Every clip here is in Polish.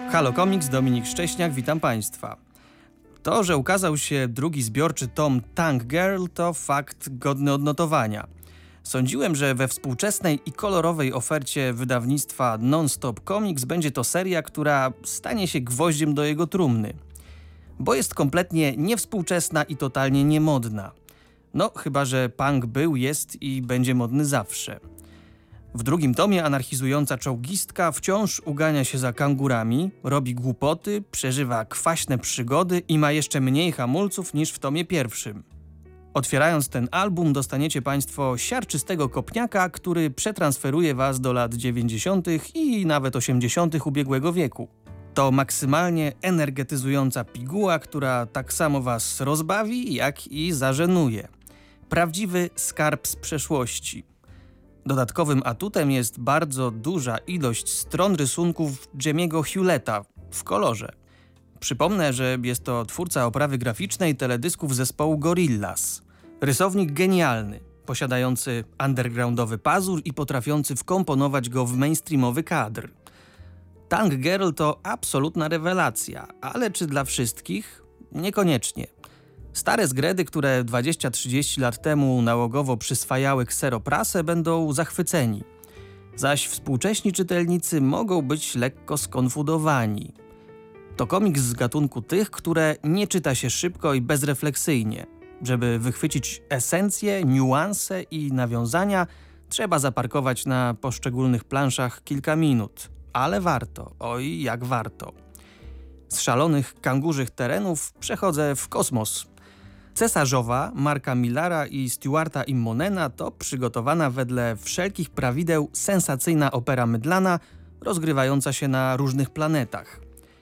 Halo Comics, Dominik Szcześniak, witam Państwa. To, że ukazał się drugi zbiorczy tom Tank Girl, to fakt godny odnotowania. Sądziłem, że we współczesnej i kolorowej ofercie wydawnictwa Non-Stop Comics będzie to seria, która stanie się gwoździem do jego trumny. Bo jest kompletnie niewspółczesna i totalnie niemodna. No, chyba że punk był, jest i będzie modny zawsze. W drugim tomie anarchizująca czołgistka wciąż ugania się za kangurami, robi głupoty, przeżywa kwaśne przygody i ma jeszcze mniej hamulców niż w tomie pierwszym. Otwierając ten album dostaniecie Państwo siarczystego kopniaka, który przetransferuje Was do lat 90. i nawet 80. ubiegłego wieku. To maksymalnie energetyzująca piguła, która tak samo Was rozbawi, jak i zażenuje. Prawdziwy skarb z przeszłości. Dodatkowym atutem jest bardzo duża ilość stron rysunków Jimmy'ego Hewletta w kolorze. Przypomnę, że jest to twórca oprawy graficznej teledysków zespołu Gorillaz. Rysownik genialny, posiadający undergroundowy pazur i potrafiący wkomponować go w mainstreamowy kadr. Tank Girl to absolutna rewelacja, ale czy dla wszystkich? Niekoniecznie. Stare zgredy, które 20-30 lat temu nałogowo przyswajały kseroprasę, będą zachwyceni. Zaś współcześni czytelnicy mogą być lekko skonfudowani. To komiks z gatunku tych, które nie czyta się szybko i bezrefleksyjnie. Żeby wychwycić esencje, niuanse i nawiązania, trzeba zaparkować na poszczególnych planszach kilka minut. Ale warto, oj jak warto. Z szalonych kangurzych terenów przechodzę w kosmos. Cesarzowa Marka Millara i Stuarta Immonena to przygotowana wedle wszelkich prawideł sensacyjna opera mydlana, rozgrywająca się na różnych planetach.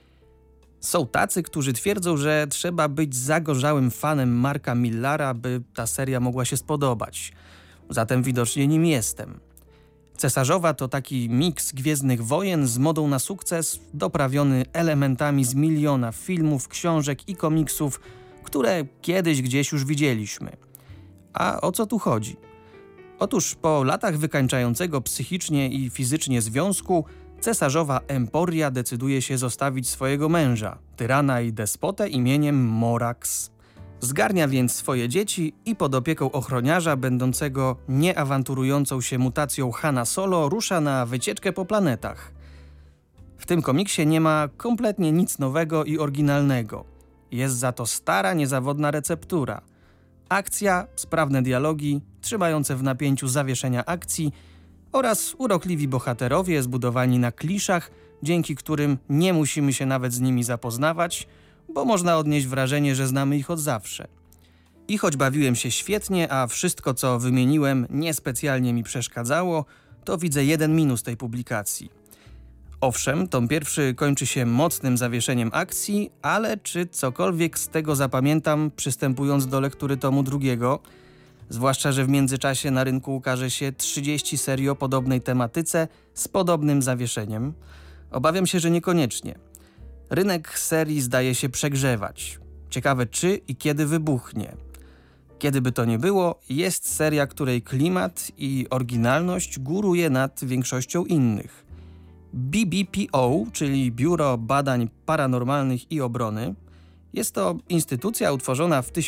Są tacy, którzy twierdzą, że trzeba być zagorzałym fanem Marka Millara, by ta seria mogła się spodobać. Zatem widocznie nim jestem. Cesarzowa to taki miks Gwiezdnych Wojen z modą na sukces, doprawiony elementami z miliona filmów, książek i komiksów, które kiedyś gdzieś już widzieliśmy. A o co tu chodzi? Otóż po latach wykańczającego psychicznie i fizycznie związku, cesarzowa Emporia decyduje się zostawić swojego męża, tyrana i despotę imieniem Morax. Zgarnia więc swoje dzieci i pod opieką ochroniarza będącego nieawanturującą się mutacją Hana Solo rusza na wycieczkę po planetach. W tym komiksie nie ma kompletnie nic nowego i oryginalnego. Jest za to stara, niezawodna receptura. Akcja, sprawne dialogi, trzymające w napięciu zawieszenia akcji oraz urokliwi bohaterowie zbudowani na kliszach, dzięki którym nie musimy się nawet z nimi zapoznawać, bo można odnieść wrażenie, że znamy ich od zawsze. I choć bawiłem się świetnie, a wszystko co wymieniłem niespecjalnie mi przeszkadzało, to widzę jeden minus tej publikacji. Owszem, tom pierwszy kończy się mocnym zawieszeniem akcji, ale czy cokolwiek z tego zapamiętam przystępując do lektury tomu drugiego? Zwłaszcza, że w międzyczasie na rynku ukaże się 30 serii o podobnej tematyce z podobnym zawieszeniem. Obawiam się, że niekoniecznie. Rynek serii zdaje się przegrzewać. Ciekawe czy i kiedy wybuchnie. Kiedy by to nie było, jest seria, której klimat i oryginalność góruje nad większością innych. BBPO, czyli Biuro Badań Paranormalnych i Obrony, jest to instytucja utworzona w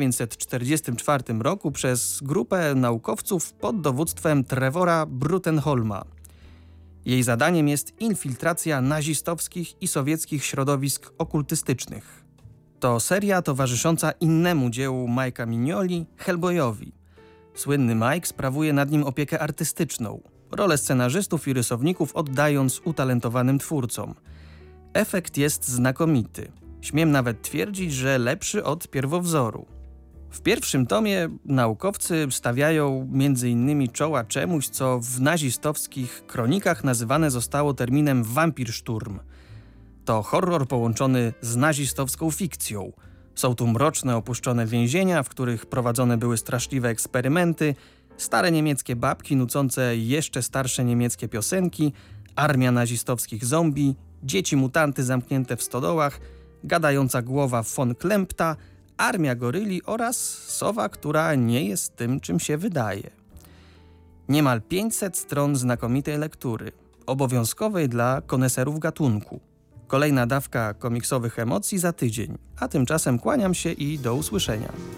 1944 roku przez grupę naukowców pod dowództwem Trevora Bruttenholma. Jej zadaniem jest infiltracja nazistowskich i sowieckich środowisk okultystycznych. To seria towarzysząca innemu dziełu Mike'a Mignoli, Hellboyowi. Słynny Mike sprawuje nad nim opiekę artystyczną, rolę scenarzystów i rysowników oddając utalentowanym twórcom. Efekt jest znakomity. Śmiem nawet twierdzić, że lepszy od pierwowzoru. W pierwszym tomie naukowcy stawiają m.in. czoła czemuś, co w nazistowskich kronikach nazywane zostało terminem Vampirsturm. To horror połączony z nazistowską fikcją. Są tu mroczne, opuszczone więzienia, w których prowadzone były straszliwe eksperymenty, stare niemieckie babki nucące jeszcze starsze niemieckie piosenki, armia nazistowskich zombie, dzieci mutanty zamknięte w stodołach, gadająca głowa von Klempta, armia goryli oraz sowa, która nie jest tym, czym się wydaje. Niemal 500 stron znakomitej lektury, obowiązkowej dla koneserów gatunku. Kolejna dawka komiksowych emocji za tydzień, a tymczasem kłaniam się i do usłyszenia.